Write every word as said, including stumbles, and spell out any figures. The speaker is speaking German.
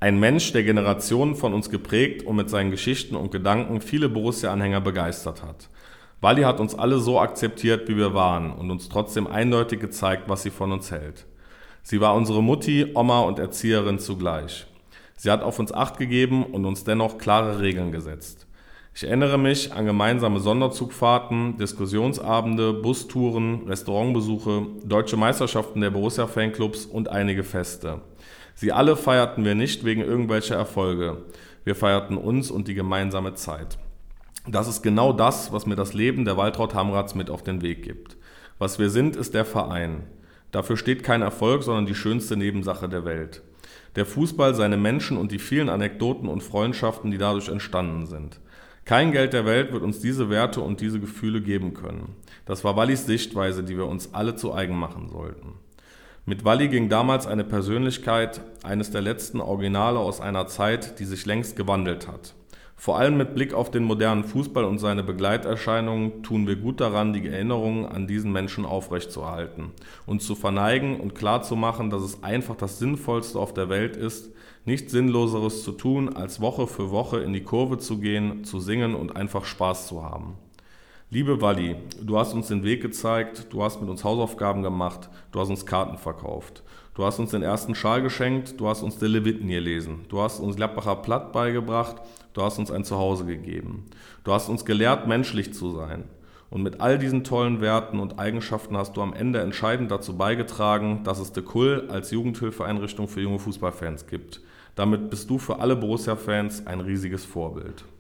Ein Mensch, der Generationen von uns geprägt und mit seinen Geschichten und Gedanken viele Borussia-Anhänger begeistert hat. Walli hat uns alle so akzeptiert, wie wir waren und uns trotzdem eindeutig gezeigt, was sie von uns hält. Sie war unsere Mutti, Oma und Erzieherin zugleich. Sie hat auf uns Acht gegeben und uns dennoch klare Regeln gesetzt. Ich erinnere mich an gemeinsame Sonderzugfahrten, Diskussionsabende, Bustouren, Restaurantbesuche, deutsche Meisterschaften der Borussia-Fanclubs und einige Feste. Sie alle feierten wir nicht wegen irgendwelcher Erfolge. Wir feierten uns und die gemeinsame Zeit. Das ist genau das, was mir das Leben der Waltraud Hamrats mit auf den Weg gibt. Was wir sind, ist der Verein. Dafür steht kein Erfolg, sondern die schönste Nebensache der Welt. Der Fußball, seine Menschen und die vielen Anekdoten und Freundschaften, die dadurch entstanden sind. Kein Geld der Welt wird uns diese Werte und diese Gefühle geben können. Das war Wallis Sichtweise, die wir uns alle zu eigen machen sollten. Mit Walli ging damals eine Persönlichkeit, eines der letzten Originale aus einer Zeit, die sich längst gewandelt hat. Vor allem mit Blick auf den modernen Fußball und seine Begleiterscheinungen tun wir gut daran, die Erinnerungen an diesen Menschen aufrechtzuerhalten, uns zu verneigen und klarzumachen, dass es einfach das Sinnvollste auf der Welt ist, nichts Sinnloseres zu tun, als Woche für Woche in die Kurve zu gehen, zu singen und einfach Spaß zu haben. Liebe Walli, du hast uns den Weg gezeigt, du hast mit uns Hausaufgaben gemacht, du hast uns Karten verkauft. Du hast uns den ersten Schal geschenkt, du hast uns die Leviten gelesen, du hast uns Gladbacher Platt beigebracht, du hast uns ein Zuhause gegeben. Du hast uns gelehrt, menschlich zu sein. Und mit all diesen tollen Werten und Eigenschaften hast du am Ende entscheidend dazu beigetragen, dass es De Kull als Jugendhilfeeinrichtung für junge Fußballfans gibt. Damit bist du für alle Borussia-Fans ein riesiges Vorbild.